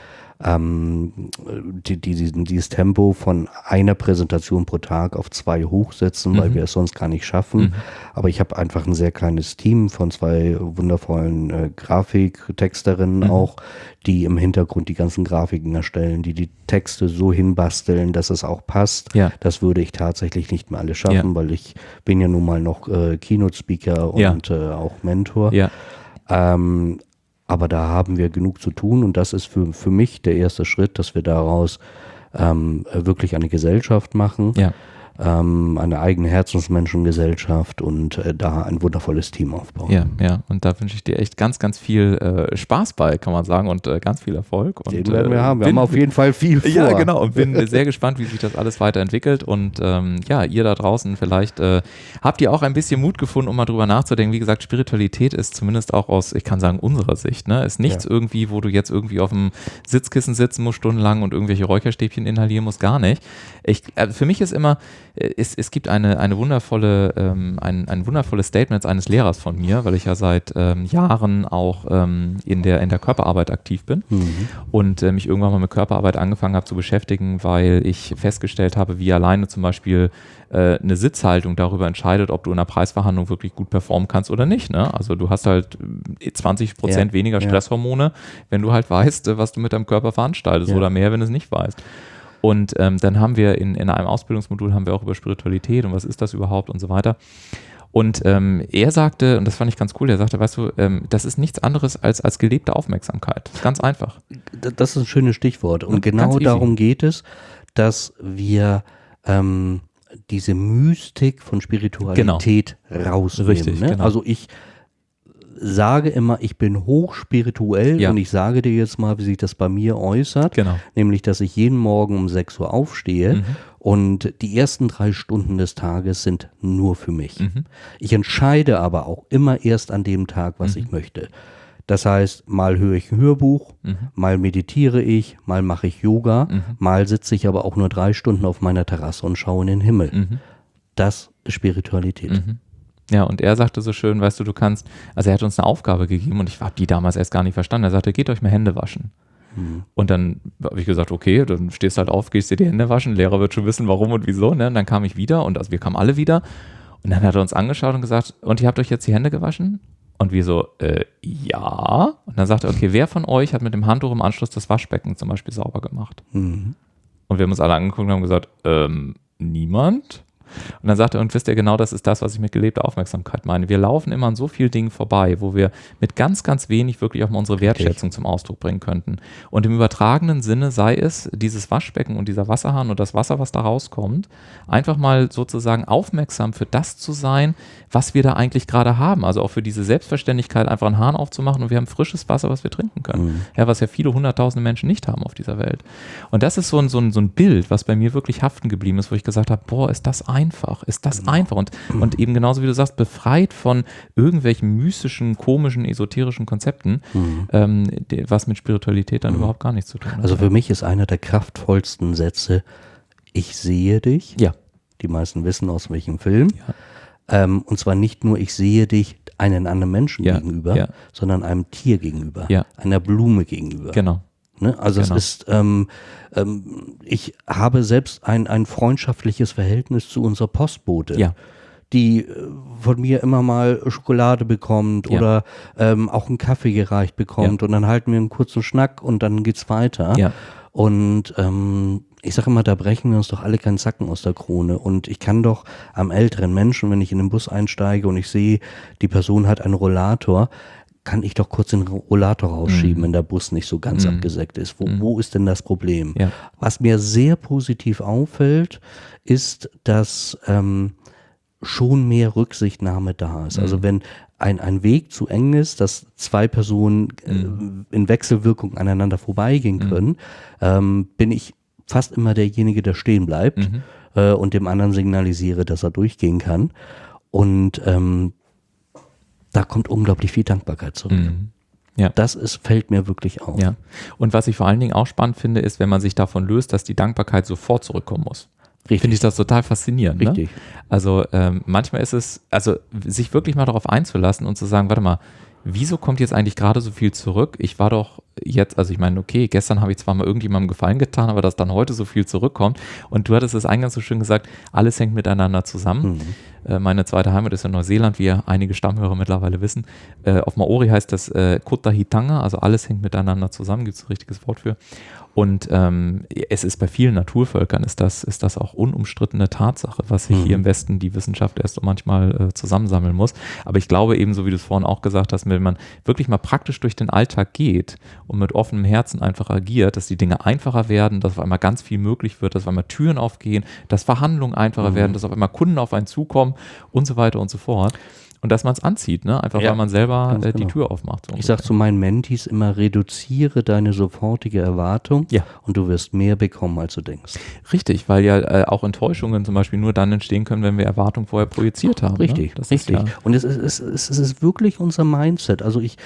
dieses Tempo von einer Präsentation pro Tag auf 2 hochsetzen, weil wir es sonst gar nicht schaffen. Aber ich habe einfach ein sehr kleines Team von 2 wundervollen Grafiktexterinnen auch, die im Hintergrund die ganzen Grafiken erstellen, die Texte so hinbasteln, dass es auch passt. Das würde ich tatsächlich nicht mehr alles schaffen, weil ich bin ja nun mal noch Keynote-Speaker und auch Mentor. Aber da haben wir genug zu tun und das ist für mich der erste Schritt, dass wir daraus wirklich eine Gesellschaft machen, eine eigene Herzensmenschengesellschaft und da ein wundervolles Team aufbauen. Ja, und da wünsche ich dir echt ganz, ganz viel Spaß bei, kann man sagen, und ganz viel Erfolg. Und, den werden wir haben. Wir haben auf jeden Fall viel vor. Ja, genau, und bin sehr gespannt, wie sich das alles weiterentwickelt und ihr da draußen vielleicht habt ihr auch ein bisschen Mut gefunden, um mal drüber nachzudenken. Wie gesagt, Spiritualität ist zumindest auch aus, ich kann sagen, unserer Sicht, ne, ist nichts irgendwie, wo du jetzt irgendwie auf dem Sitzkissen sitzen musst stundenlang und irgendwelche Räucherstäbchen inhalieren musst, gar nicht. Für mich ist immer, es gibt ein wundervolles Statement eines Lehrers von mir, weil ich ja seit Jahren auch in der Körperarbeit aktiv bin und mich irgendwann mal mit Körperarbeit angefangen habe zu beschäftigen, weil ich festgestellt habe, wie alleine zum Beispiel eine Sitzhaltung darüber entscheidet, ob du in einer Preisverhandlung wirklich gut performen kannst oder nicht. Ne? Also du hast halt 20% weniger Stresshormone, wenn du halt weißt, was du mit deinem Körper veranstaltest oder mehr, wenn du es nicht weißt. Und dann haben wir in einem Ausbildungsmodul haben wir auch über Spiritualität und was ist das überhaupt und so weiter. Und er sagte, und das fand ich ganz cool, er sagte, weißt du, das ist nichts anderes als gelebte Aufmerksamkeit. Ganz einfach. Das ist ein schönes Stichwort. Und genau darum geht es, dass wir diese Mystik von Spiritualität rausnehmen. Richtig, ne? Also ich sage immer, ich bin hochspirituell und ich sage dir jetzt mal, wie sich das bei mir äußert. Nämlich, dass ich jeden Morgen um 6 Uhr aufstehe und die ersten 3 Stunden des Tages sind nur für mich. Ich entscheide aber auch immer erst an dem Tag, was ich möchte. Das heißt, mal höre ich ein Hörbuch, mal meditiere ich, mal mache ich Yoga, mal sitze ich aber auch nur 3 Stunden auf meiner Terrasse und schaue in den Himmel. Das ist Spiritualität. Ja, und er sagte so schön, weißt du, du kannst, also er hat uns eine Aufgabe gegeben und ich habe die damals erst gar nicht verstanden. Er sagte, geht euch mal Hände waschen. Und dann habe ich gesagt, okay, dann stehst halt auf, gehst dir die Hände waschen, Lehrer wird schon wissen, warum und wieso. Ne? Und dann kam ich wieder und also wir kamen alle wieder und dann hat er uns angeschaut und gesagt, und ihr habt euch jetzt die Hände gewaschen? Und wir so, ja. Und dann sagte er, okay, wer von euch hat mit dem Handtuch im Anschluss das Waschbecken zum Beispiel sauber gemacht? Und wir haben uns alle angeguckt und haben gesagt, niemand. Und dann sagt er, und wisst ihr genau, das ist das, was ich mit gelebter Aufmerksamkeit meine. Wir laufen immer an so vielen Dingen vorbei, wo wir mit ganz, ganz wenig wirklich auch mal unsere Wertschätzung zum Ausdruck bringen könnten. Und im übertragenen Sinne sei es dieses Waschbecken und dieser Wasserhahn und das Wasser, was da rauskommt, einfach mal sozusagen aufmerksam für das zu sein, was wir da eigentlich gerade haben. Also auch für diese Selbstverständlichkeit, einfach einen Hahn aufzumachen und wir haben frisches Wasser, was wir trinken können. Ja, was ja viele hunderttausende Menschen nicht haben auf dieser Welt. Und das ist so ein Bild, was bei mir wirklich haften geblieben ist, wo ich gesagt habe, boah, ist das einfach. Und eben genauso wie du sagst, befreit von irgendwelchen mystischen, komischen, esoterischen Konzepten, was mit Spiritualität dann überhaupt gar nichts zu tun hat. Also für mich ist einer der kraftvollsten Sätze, ich sehe dich. Ja. Die meisten wissen aus welchem Film. Ja. Und zwar nicht nur, ich sehe dich einen anderen Menschen gegenüber, sondern einem Tier gegenüber, einer Blume gegenüber. Genau. Ne? Also es ist, ich habe selbst ein freundschaftliches Verhältnis zu unserer Postbote, die von mir immer mal Schokolade bekommt oder auch einen Kaffee gereicht bekommt und dann halten wir einen kurzen Schnack und dann geht's weiter. Ja. Und ich sage immer, da brechen wir uns doch alle keinen Zacken aus der Krone. Und ich kann doch am älteren Menschen, wenn ich in den Bus einsteige und ich sehe, die Person hat einen Rollator, kann ich doch kurz den Rollator rausschieben, wenn der Bus nicht so ganz abgesägt ist. Wo ist denn das Problem? Ja. Was mir sehr positiv auffällt, ist, dass schon mehr Rücksichtnahme da ist. Also wenn ein Weg zu eng ist, dass 2 Personen in Wechselwirkung aneinander vorbeigehen können, bin ich fast immer derjenige, der stehen bleibt und dem anderen signalisiere, dass er durchgehen kann. Und da kommt unglaublich viel Dankbarkeit zurück. Ja. Das fällt mir wirklich auf. Ja. Und was ich vor allen Dingen auch spannend finde, ist, wenn man sich davon löst, dass die Dankbarkeit sofort zurückkommen muss. Richtig. Finde ich das total faszinierend. Richtig. Ne? Also manchmal ist es, also sich wirklich mal darauf einzulassen und zu sagen, warte mal, wieso kommt jetzt eigentlich gerade so viel zurück? Ich war doch jetzt, also ich meine, okay, gestern habe ich zwar mal irgendjemandem Gefallen getan, aber dass dann heute so viel zurückkommt. Und du hattest es eingangs so schön gesagt, alles hängt miteinander zusammen. Meine zweite Heimat ist in Neuseeland, wie ja einige Stammhörer mittlerweile wissen. Auf Maori heißt das Kotahitanga, also alles hängt miteinander zusammen, gibt es ein richtiges Wort für. Und es ist bei vielen Naturvölkern ist das auch unumstrittene Tatsache, was sich hier im Westen die Wissenschaft erst manchmal zusammensammeln muss. Aber ich glaube eben, so wie du es vorhin auch gesagt hast, wenn man wirklich mal praktisch durch den Alltag geht und mit offenem Herzen einfach agiert, dass die Dinge einfacher werden, dass auf einmal ganz viel möglich wird, dass auf einmal Türen aufgehen, dass Verhandlungen einfacher werden, dass auf einmal Kunden auf einen zukommen und so weiter und so fort. Und dass man es anzieht, ne? Einfach weil man selber die Tür aufmacht. So ich sage zu meinen Mentees immer, reduziere deine sofortige Erwartung und du wirst mehr bekommen, als du denkst. Richtig, weil ja auch Enttäuschungen zum Beispiel nur dann entstehen können, wenn wir Erwartungen vorher projiziert haben. Richtig, ne? Richtig. Und es ist wirklich unser Mindset. Also ich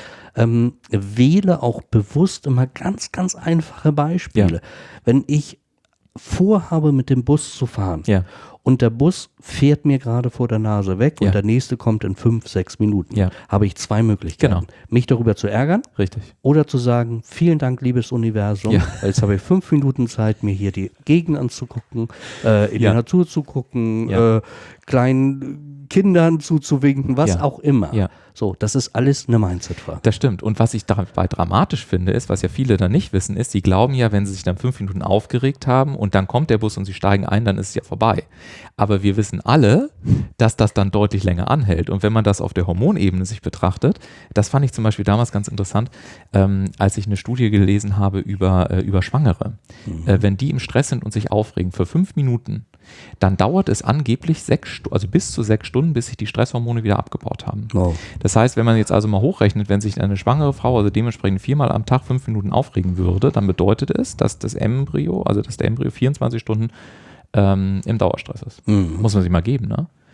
wähle auch bewusst immer ganz, ganz einfache Beispiele. Ja. Wenn ich vorhabe, mit dem Bus zu fahren und der Bus fährt mir gerade vor der Nase weg und der nächste kommt in 5, 6 Minuten, habe ich 2 Möglichkeiten. Genau. Mich darüber zu ärgern oder zu sagen, vielen Dank, liebes Universum, jetzt habe ich 5 Minuten Zeit, mir hier die Gegend anzugucken, in die Natur zu gucken, kleinen Kindern zuzuwinken, was auch immer. Ja. So, das ist alles eine Mindset-Frage. Das stimmt. Und was ich dabei dramatisch finde, ist, was ja viele dann nicht wissen, ist, sie glauben ja, wenn sie sich dann 5 Minuten aufgeregt haben und dann kommt der Bus und sie steigen ein, dann ist es ja vorbei. Aber wir wissen alle, dass das dann deutlich länger anhält. Und wenn man das auf der Hormonebene sich betrachtet, das fand ich zum Beispiel damals ganz interessant, als ich eine Studie gelesen habe über Schwangere. Wenn die im Stress sind und sich aufregen für 5 Minuten, dann dauert es angeblich bis zu 6 Stunden, bis sich die Stresshormone wieder abgebaut haben. Wow. Das heißt, wenn man jetzt also mal hochrechnet, wenn sich eine schwangere Frau also dementsprechend 4-mal am Tag 5 Minuten aufregen würde, dann bedeutet es, dass der Embryo 24 Stunden im Dauerstress ist. Muss man sich mal geben, ne?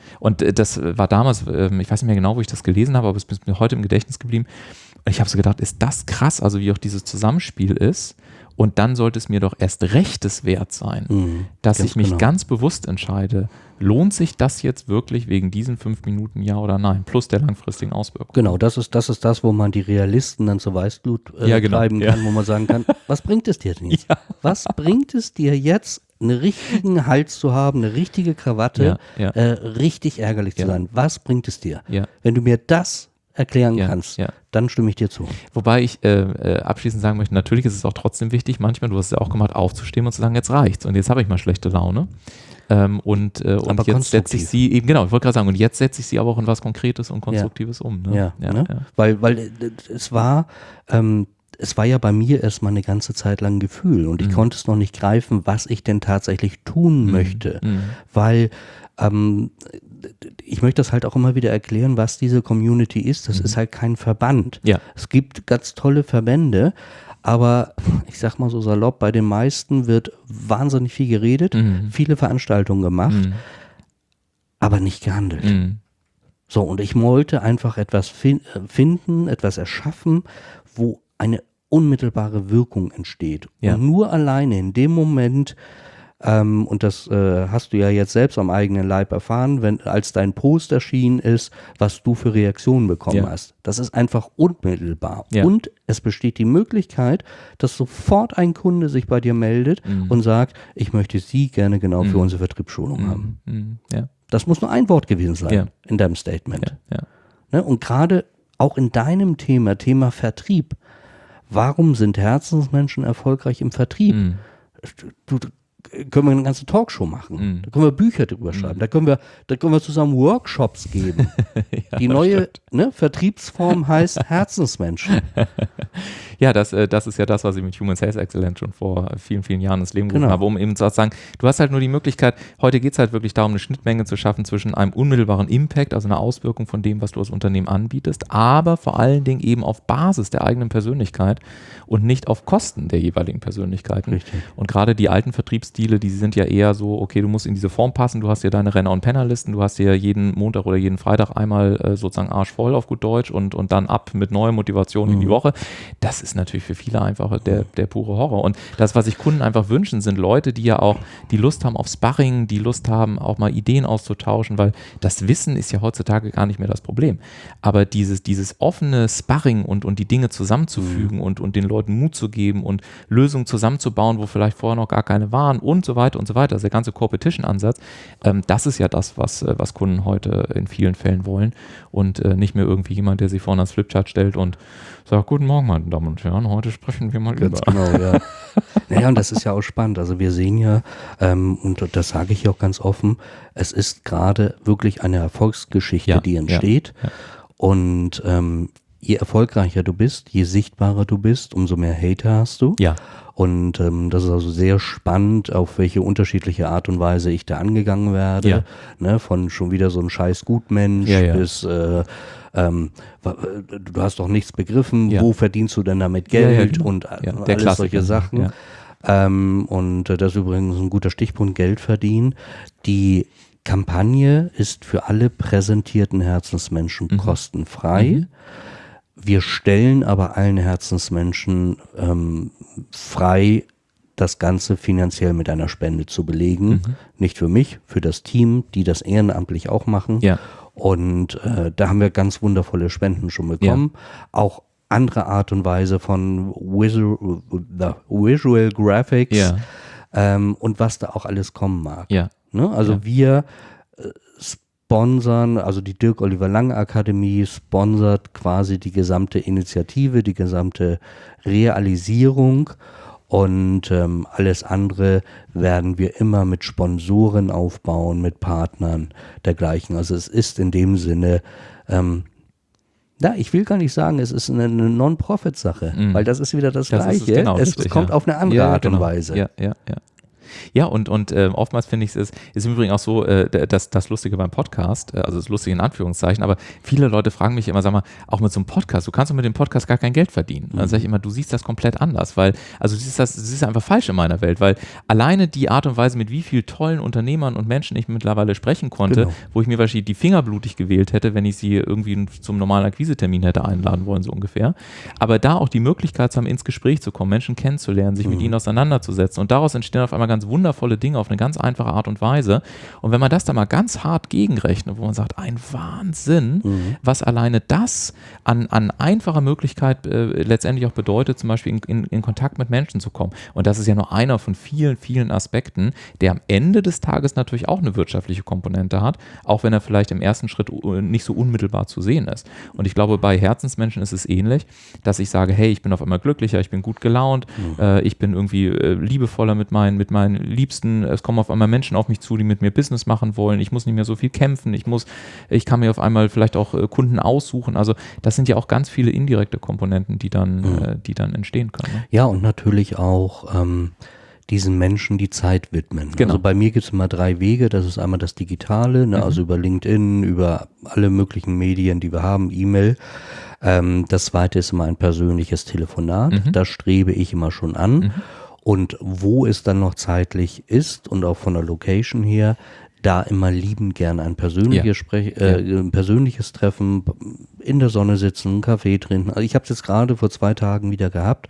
Und das war damals, ich weiß nicht mehr genau, wo ich das gelesen habe, aber es ist mir heute im Gedächtnis geblieben. Und ich habe so gedacht, ist das krass, also wie auch dieses Zusammenspiel ist. Und dann sollte es mir doch erst rechtes wert sein, dass ich mich ganz bewusst entscheide, lohnt sich das jetzt wirklich wegen diesen 5 Minuten, ja oder nein, plus der langfristigen Auswirkungen. Genau, das ist das, wo man die Realisten dann zur Weißglut treiben kann, wo man sagen kann, was bringt es dir denn jetzt? Ja. Was bringt es dir jetzt, einen richtigen Hals zu haben, eine richtige Krawatte, richtig ärgerlich zu sein? Was bringt es dir? Ja. Wenn du mir das erklären kannst, dann stimme ich dir zu. Wobei ich abschließend sagen möchte, natürlich ist es auch trotzdem wichtig, manchmal, du hast es ja auch gemacht, aufzustehen und zu sagen, jetzt reicht's und jetzt habe ich mal schlechte Laune. Und jetzt setze ich sie eben, genau, ich wollte gerade sagen, und jetzt setze ich sie aber auch in was Konkretes und Konstruktives um. Ne? Weil es war ja bei mir erstmal eine ganze Zeit lang ein Gefühl und ich konnte es noch nicht greifen, was ich denn tatsächlich tun möchte, weil ich möchte das halt auch immer wieder erklären, was diese Community ist. Das ist halt kein Verband. Ja. Es gibt ganz tolle Verbände, aber ich sag mal so salopp, bei den meisten wird wahnsinnig viel geredet, viele Veranstaltungen gemacht, aber nicht gehandelt. So, und ich wollte einfach etwas finden, etwas erschaffen, wo eine unmittelbare Wirkung entsteht. Ja. Und nur alleine in dem Moment, und das hast du ja jetzt selbst am eigenen Leib erfahren, als dein Post erschienen ist, was du für Reaktionen bekommen hast. Das ist einfach unmittelbar. Ja. Und es besteht die Möglichkeit, dass sofort ein Kunde sich bei dir meldet und sagt, ich möchte Sie gerne genau für unsere Vertriebsschulung haben. Ja. Das muss nur ein Wort gewesen sein in deinem Statement. Ja. Ne? Und gerade auch in deinem Thema Vertrieb. Warum sind Herzensmenschen erfolgreich im Vertrieb? Können wir eine ganze Talkshow machen. Da können wir Bücher drüber schreiben. Da können wir zusammen Workshops geben. Die neue Vertriebsform heißt Herzensmenschen. Ja, das ist ja das, was ich mit Human Sales Excellence schon vor vielen, vielen Jahren ins Leben gerufen habe, um eben zu sagen, du hast halt nur die Möglichkeit, heute geht es halt wirklich darum, eine Schnittmenge zu schaffen zwischen einem unmittelbaren Impact, also einer Auswirkung von dem, was du als Unternehmen anbietest, aber vor allen Dingen eben auf Basis der eigenen Persönlichkeit und nicht auf Kosten der jeweiligen Persönlichkeiten. Richtig. Und gerade die alten Vertriebsstile, die sind ja eher so, okay, du musst in diese Form passen, du hast ja deine Renner- und Pennerlisten, du hast ja jeden Montag oder jeden Freitag einmal sozusagen arschvoll auf gut Deutsch und dann ab mit neuer Motivation in die Woche. Das ist natürlich für viele einfach der pure Horror. Und das, was sich Kunden einfach wünschen, sind Leute, die ja auch die Lust haben auf Sparring, die Lust haben, auch mal Ideen auszutauschen, weil das Wissen ist ja heutzutage gar nicht mehr das Problem. Aber dieses offene Sparring und die Dinge zusammenzufügen und den Leuten Mut zu geben und Lösungen zusammenzubauen, wo vielleicht vorher noch gar keine waren und so weiter und so weiter. Also der ganze Competition-Ansatz, das ist ja das, was Kunden heute in vielen Fällen wollen und nicht mehr irgendwie jemand, der sich vorne ans Flipchart stellt und sagt, guten Morgen, meine Damen und Herren, heute sprechen wir mal Ganz über. Genau, ja. Naja, und das ist ja auch spannend. Also wir sehen ja, und das sage ich auch ganz offen, es ist gerade wirklich eine Erfolgsgeschichte, die entsteht. Ja. Und je erfolgreicher du bist, je sichtbarer du bist, umso mehr Hater hast du. Ja. Und das ist also sehr spannend, auf welche unterschiedliche Art und Weise ich da angegangen werde. Ja. Ne, von schon wieder so ein scheiß Gutmensch bis du hast doch nichts begriffen, wo verdienst du denn damit Geld und alles solche Sachen. Ja. Und das ist übrigens ein guter Stichpunkt, Geld verdienen. Die Kampagne ist für alle präsentierten Herzensmenschen kostenfrei. Wir stellen aber allen Herzensmenschen frei, das Ganze finanziell mit einer Spende zu belegen. Nicht für mich, für das Team, die das ehrenamtlich auch machen. Ja. Und da haben wir ganz wundervolle Spenden schon bekommen. Ja. Auch andere Art und Weise von Visual Graphics und was da auch alles kommen mag. Ja. Ne? Also wir sponsern, also die Dirk-Oliver-Lang-Akademie sponsert quasi die gesamte Initiative, die gesamte Realisierung und alles andere werden wir immer mit Sponsoren aufbauen, mit Partnern dergleichen. Also es ist in dem Sinne, ich will gar nicht sagen, es ist eine Non-Profit-Sache, weil das ist wieder das Gleiche. Es kommt auf eine andere Art und Weise. Ja. Ja, und oftmals finde ich es ist im Übrigen auch so, das Lustige beim Podcast, also das Lustige in Anführungszeichen, aber viele Leute fragen mich immer, sag mal, auch mit so einem Podcast, du kannst doch mit dem Podcast gar kein Geld verdienen. Dann sage ich immer, du siehst das komplett anders, weil, also du siehst einfach falsch in meiner Welt, weil alleine die Art und Weise, mit wie vielen tollen Unternehmern und Menschen ich mittlerweile sprechen konnte, wo ich mir wahrscheinlich die Finger blutig gewählt hätte, wenn ich sie irgendwie zum normalen Akquisetermin hätte einladen wollen, so ungefähr. Aber da auch die Möglichkeit zu haben, ins Gespräch zu kommen, Menschen kennenzulernen, sich mit ihnen auseinanderzusetzen und daraus entstehen auf einmal ganz wundervolle Dinge auf eine ganz einfache Art und Weise. Und wenn man das da mal ganz hart gegenrechnet, wo man sagt, ein Wahnsinn, was alleine das an einfacher Möglichkeit letztendlich auch bedeutet, zum Beispiel in Kontakt mit Menschen zu kommen. Und das ist ja nur einer von vielen, vielen Aspekten, der am Ende des Tages natürlich auch eine wirtschaftliche Komponente hat, auch wenn er vielleicht im ersten Schritt nicht so unmittelbar zu sehen ist. Und ich glaube, bei Herzensmenschen ist es ähnlich, dass ich sage, hey, ich bin auf einmal glücklicher, ich bin gut gelaunt, ich bin irgendwie liebevoller mit meinen Liebsten, es kommen auf einmal Menschen auf mich zu, die mit mir Business machen wollen, ich muss nicht mehr so viel kämpfen, ich kann mir auf einmal vielleicht auch Kunden aussuchen, also das sind ja auch ganz viele indirekte Komponenten, die dann entstehen können. Ne? Ja, und natürlich auch diesen Menschen die Zeit widmen. Genau. Also bei mir gibt es immer 3 Wege. Das ist einmal das Digitale, ne? Also über LinkedIn, über alle möglichen Medien, die wir haben, E-Mail. Das zweite ist immer ein persönliches Telefonat. Das strebe ich immer schon an. Und wo es dann noch zeitlich ist und auch von der Location her, da immer liebend gern ein persönliches persönliches Treffen, in der Sonne sitzen, einen Kaffee trinken. Also ich habe es jetzt gerade vor 2 Tagen wieder gehabt.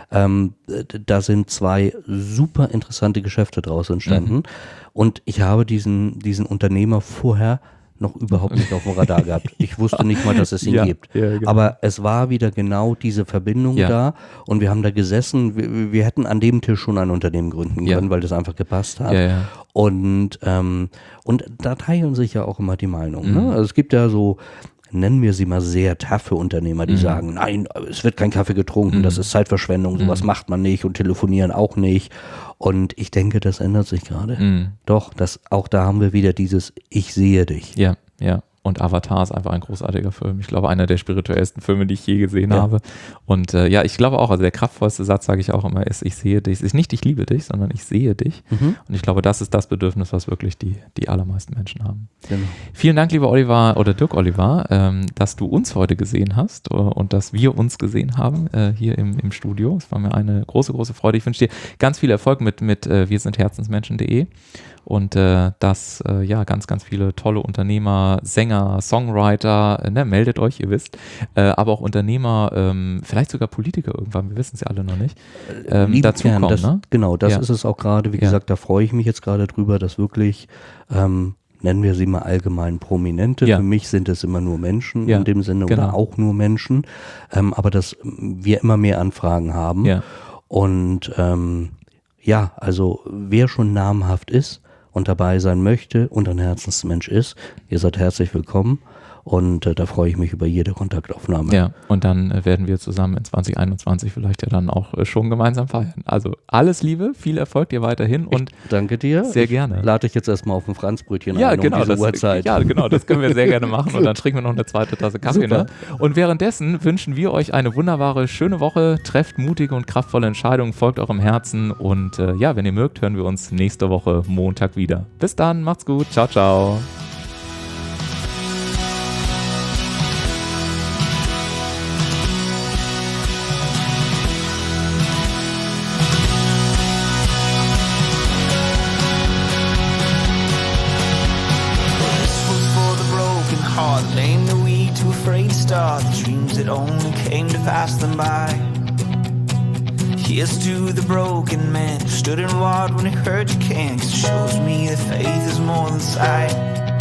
Da sind 2 super interessante Geschäfte draus entstanden. Und ich habe diesen Unternehmer vorher noch überhaupt nicht auf dem Radar gehabt. Ich wusste nicht mal, dass es ihn gibt. Ja, genau. Aber es war wieder genau diese Verbindung da und wir haben da gesessen. Wir hätten an dem Tisch schon ein Unternehmen gründen können, weil das einfach gepasst hat. Und da teilen sich ja auch immer die Meinungen. Ne? Also es gibt ja so, nennen wir sie mal sehr taffe Unternehmer, die sagen, nein, es wird kein Kaffee getrunken, das ist Zeitverschwendung, sowas macht man nicht und telefonieren auch nicht. Und ich denke, das ändert sich gerade. Doch, auch da haben wir wieder dieses Ich sehe dich. Ja. Und Avatar ist einfach ein großartiger Film. Ich glaube, einer der spirituellsten Filme, die ich je gesehen habe. Und ich glaube auch, also der kraftvollste Satz, sage ich auch immer, ist, ich sehe dich. Es ist nicht, ich liebe dich, sondern ich sehe dich. Und ich glaube, das ist das Bedürfnis, was wirklich die allermeisten Menschen haben. Genau. Vielen Dank, lieber Oliver oder Dirk Oliver, dass du uns heute gesehen hast und dass wir uns gesehen haben hier im Studio. Es war mir eine große, große Freude. Ich wünsche dir ganz viel Erfolg mit wirsindherzensmenschen.de. Und dass ganz, ganz viele tolle Unternehmer, Sänger, Songwriter, meldet euch, ihr wisst, aber auch Unternehmer, vielleicht sogar Politiker irgendwann, wir wissen es ja alle noch nicht, dazu kommen. Ne? Genau, das ist es auch gerade, wie gesagt, da freue ich mich jetzt gerade drüber, dass wirklich, nennen wir sie mal allgemein Prominente, für mich sind es immer nur Menschen in dem Sinne oder auch nur Menschen, aber dass wir immer mehr Anfragen haben und also wer schon namhaft ist, und dabei sein möchte und ein Herzensmensch ist, ihr seid herzlich willkommen und da freue ich mich über jede Kontaktaufnahme. Ja, und dann werden wir zusammen in 2021 vielleicht ja dann auch schon gemeinsam feiern. Also alles Liebe, viel Erfolg dir weiterhin und danke dir. Sehr gerne. Lade ich jetzt erstmal auf ein Franzbrötchen ein um diese Uhrzeit. Ja, genau, das können wir sehr gerne machen und dann trinken wir noch eine zweite Tasse Kaffee. Ne? Und währenddessen wünschen wir euch eine wunderbare, schöne Woche, trefft mutige und kraftvolle Entscheidungen, folgt eurem Herzen und wenn ihr mögt, hören wir uns nächste Woche Montag wieder. Bis dann, macht's gut, ciao, ciao. The dreams that only came to pass them by. Here's to the broken man who stood and walked when he heard you can't. 'Cause it shows me that faith is more than sight.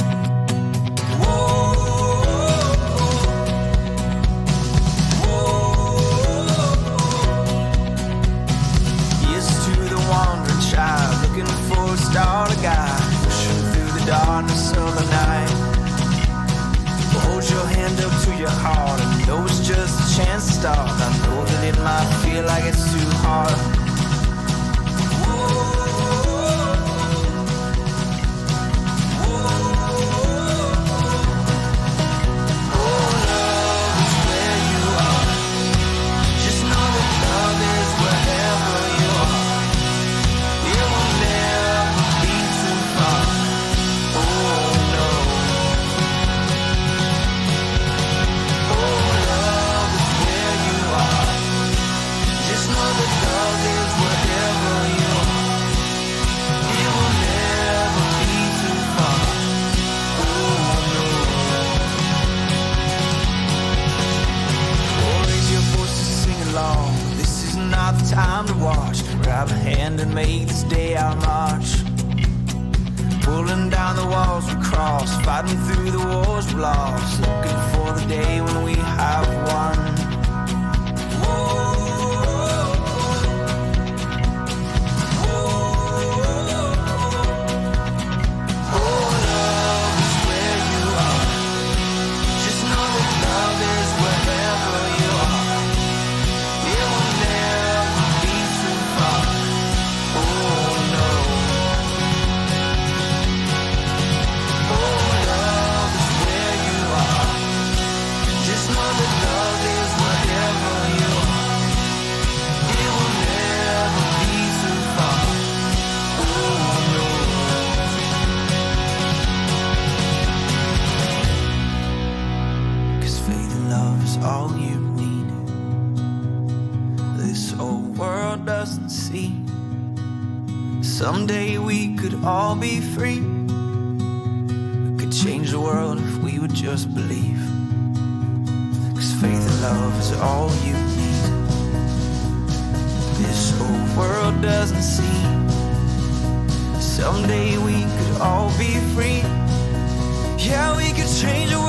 Here's to the wandering child looking for a star to guide, pushing through the darkness of the night. Hold your hand up to your heart and know it's just a chance to start. I know that it might feel like it's too hard. Just know that love is wherever you are. It will never march. Grab a hand and make this day our march. Pulling down the walls we cross, fighting through the wars we lost, looking for the day when we have won. All you need. This old world doesn't see. Someday we could all be free. We could change the world if we would just believe. 'Cause faith and love is all you need. This old world doesn't see. Someday we could all be free. Yeah, we could change the world